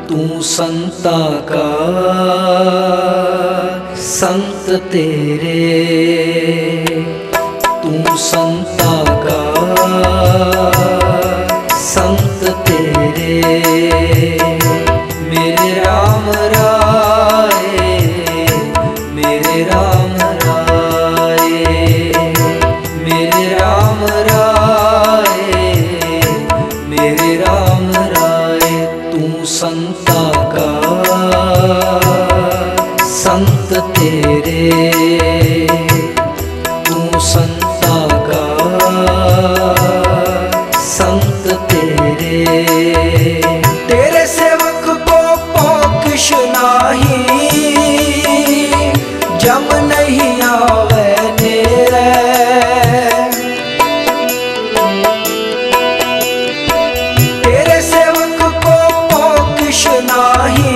तू संता का संत तेरे, तू संता का संत तेरे। मेरे राम राय, मेरे राम राय, मेरे राम राय, मेरे राम राय। तू संता का संत तेरे, तू संता का संत तेरे। तेरे सेवक को पोकिश नाही, जम नहीं आवे नेरे। तेरे सेवक को पोकिश नाही,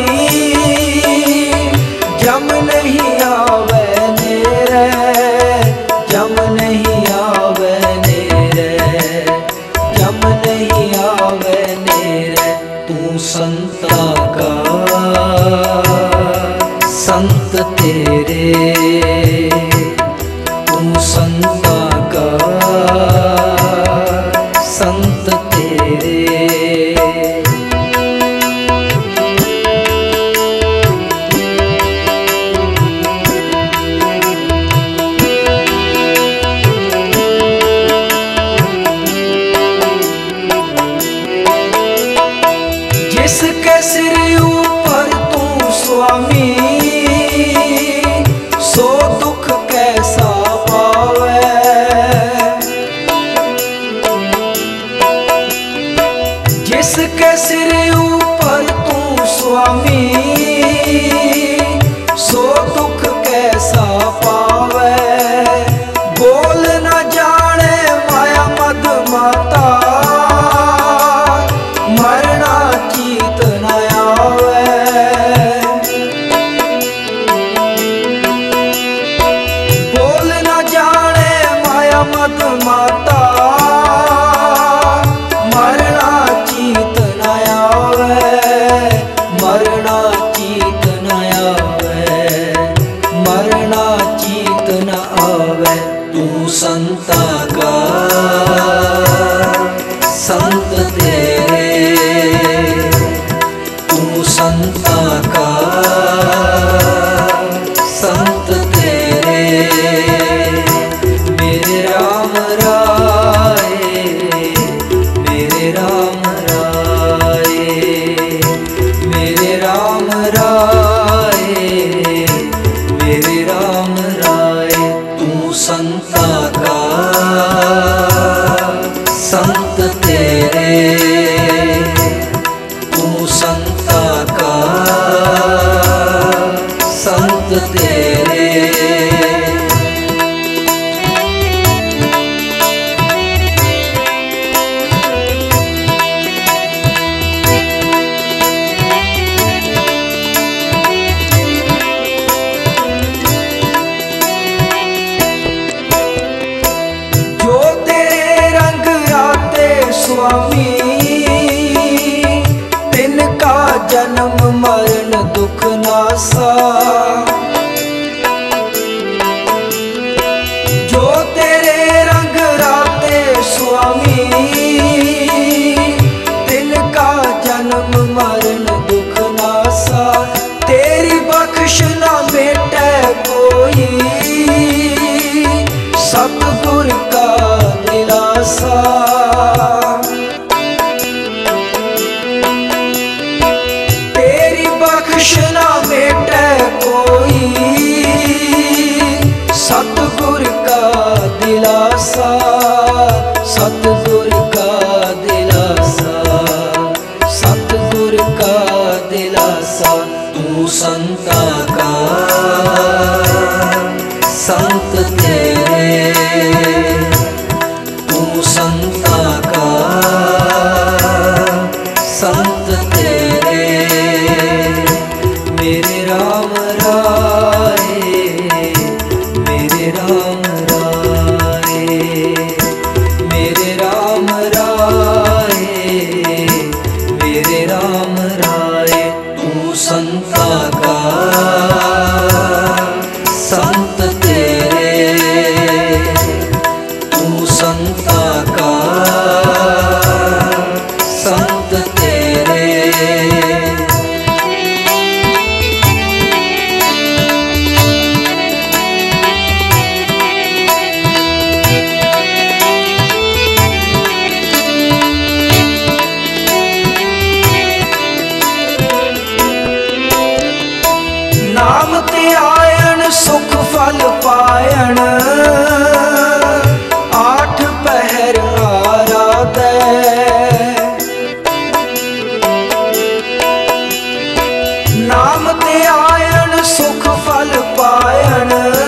जम नहीं आवे नेरे, जम नहीं आवे नेरे, जम नहीं आवे नेरे। तू संता का संत तेरे, तू संता का संत तेरे। जिसके सिर ऊपर तू स्वामी, सो दुख कैसा पावे। जिसके सिर ऊपर तू स्वामी, सो दुख कैसा पावे। बोल न जाने माया मद माता, मरना चीत न आवे। बोल न जाने माया मद माता, मरना चीत न आवे, मरना चीत न आवे, मरना चीत न आवे। तू संता का संत तेरे, तू संता का संत तेरे। मेरे राम राय, मेरे राम राय, मेरे राम राय, मेरे राम राय। तू संता का संत तेरे, तू संता का संत तेरे। जो तेरे रंग आते स्वामी, तिनका जन्म मरण दुख नासा। जो तेरे रंग राते स्वामी, तिनका जन्म मरण दुख नासा। तेरी बख्श न बेटे कोई, सतगुर का दिलासा। तेरी बख्श न बेटे कोई, सतगुर का दिलासा, सतगुर का दिलासा, सतगुर का दिलासा। तू संता का संत तेरे, तू संता का संत तेरे। मेरे राम राय, मेरे राम राय, मेरे राम राय, मेरे राम राय। संत तेरे। नाम ते आयन सुख फल पायन, आठ पहर आराधै। नाम ते आयन सुख फल पायन,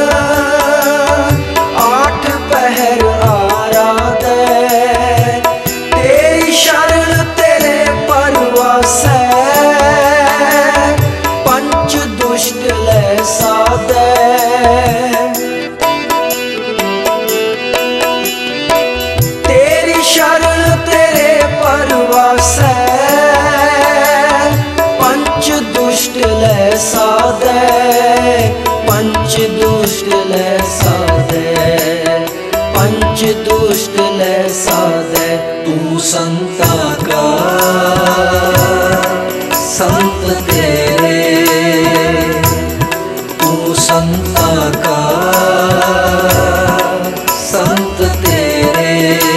आठ पहर आराधै। तेरी शरण तेरे परवासै, पंच दुष्ट लै साधै। तेरी शरण तेरे परवासै, पंच दुष्ट लै साधै। पंच दुष्ट लै साधै, पंच दुष्ट लै साधै। तू संता का संत तेरे, तू संता का संत तेरे।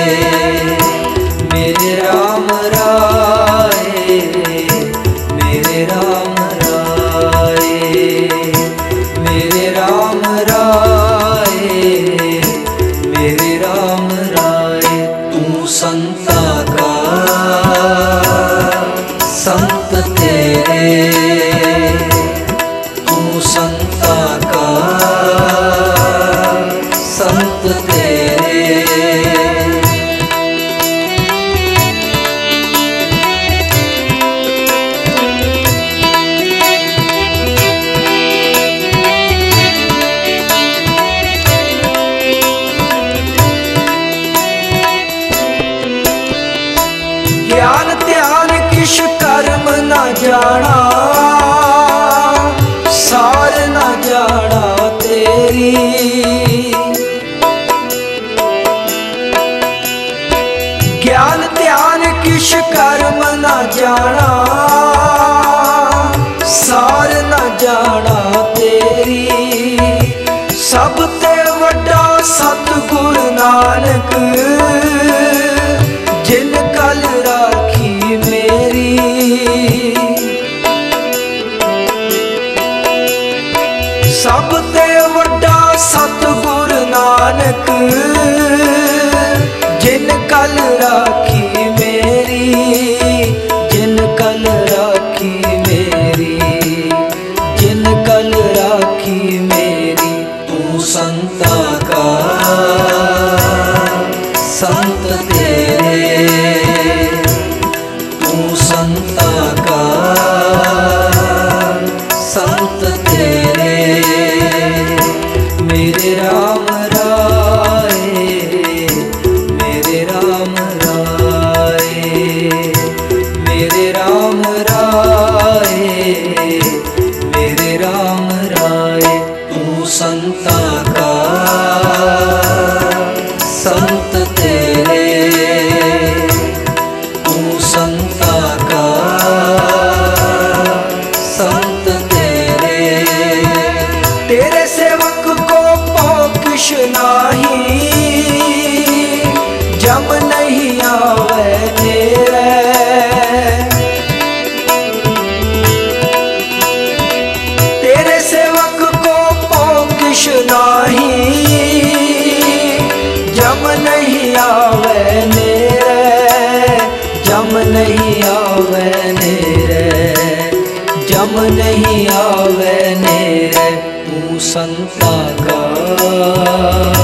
मेरे राम राय, मेरे राम राय, मेरे राम राय, मेरे राम राय। तू संता का संत तेरे, तू संता का संत तेरे। ज्ञान ध्यान किश कर्म न जाना, सार न जाना तेरी। ज्ञान ध्यान किश कर्म न जाना, सार न जाना तेरी। सब ते वड्डा सतगुरु नानक, जिन कल राखी मेरी। सब ते वड्डा सतगुरु नानक, जिन कल राखी मेरी। जिन कल राखी मेरी, जिन कल राखी मेरी। तू संता का संत तेरे, तू संता का संत तेरे। मेरे राम राय, मेरे राम राय, मेरे राम राय, मेरे राम राय। तू संता का संत तेरे, तू संता का संत तेरे। तेरे सेवक को पोकिश नाही, जम नहीं आवे तेरे। तेरे सेवक को पोकिश नाही, जम नहीं आवे नेरे। जम नहीं आवे नेरे, जम नहीं आवे नेरे। तू संता का